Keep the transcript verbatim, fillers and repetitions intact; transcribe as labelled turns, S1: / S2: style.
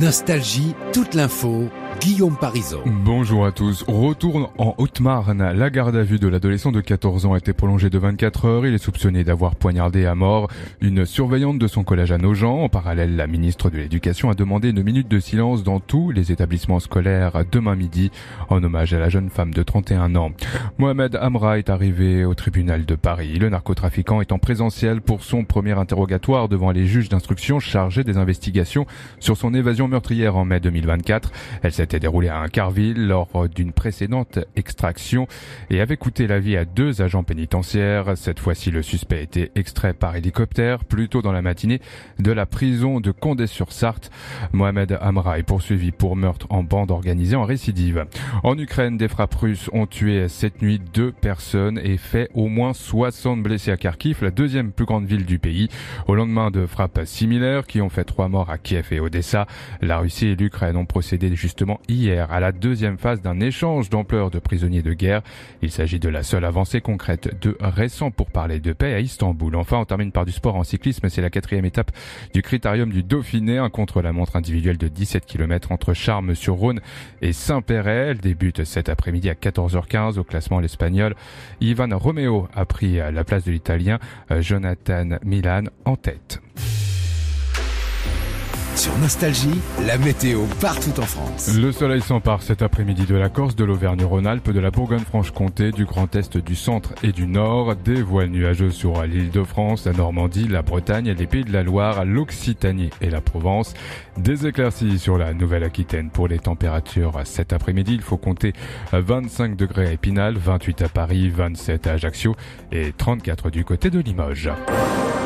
S1: Nostalgie, toute l'info, Guillaume Parisot.
S2: Bonjour à tous. Retourne en Haute-Marne. La garde à vue de l'adolescent de quatorze ans a été prolongée de vingt-quatre heures. Il est soupçonné d'avoir poignardé à mort une surveillante de son collège à Nogent. En parallèle, la ministre de l'Éducation a demandé une minute de silence dans tous les établissements scolaires demain midi en hommage à la jeune femme de trente et un ans. Mohamed Amra est arrivé au tribunal de Paris. Le narcotrafiquant est en présentiel pour son premier interrogatoire devant les juges d'instruction chargés des investigations sur son évasion meurtrière en mai deux mille vingt-quatre. Elle s'était déroulée à Incarville lors d'une précédente extraction et avait coûté la vie à deux agents pénitentiaires. Cette fois-ci, le suspect a été extrait par hélicoptère plus tôt dans la matinée de la prison de Condé-sur-Sarthe. Mohamed Amra est poursuivi pour meurtre en bande organisée en récidive. En Ukraine, des frappes russes ont tué cette nuit deux personnes et fait au moins soixante blessés à Kharkiv, la deuxième plus grande ville du pays, au lendemain de frappes similaires qui ont fait trois morts à Kiev et Odessa. La Russie et l'Ukraine ont procédé justement hier à la deuxième phase d'un échange d'ampleur de prisonniers de guerre. Il s'agit de la seule avancée concrète de récents pourparlers de paix à Istanbul. Enfin, on termine par du sport en cyclisme. C'est la quatrième étape du Critérium du Dauphiné, un contre-la-montre individuel de dix-sept kilomètres entre Charmes-sur-Rhône et Saint-Péret. Elle débute cet après-midi à quatorze heures quinze. Au classement, l'Espagnol Ivan Romeo a pris la place de l'Italien Jonathan Milan en tête.
S1: Sur Nostalgie, la météo partout en France.
S2: Le soleil s'empare cet après-midi de la Corse, de l'Auvergne-Rhône-Alpes, de la Bourgogne-Franche-Comté, du Grand Est, du Centre et du Nord. Des voiles nuageuses sur l'Île-de-France, la Normandie, la Bretagne, les Pays de la Loire, l'Occitanie et la Provence. Des éclaircies sur la Nouvelle-Aquitaine. Pour les températures cet après-midi, il faut compter vingt-cinq degrés à Épinal, vingt-huit à Paris, vingt-sept à Ajaccio et trente-quatre du côté de Limoges.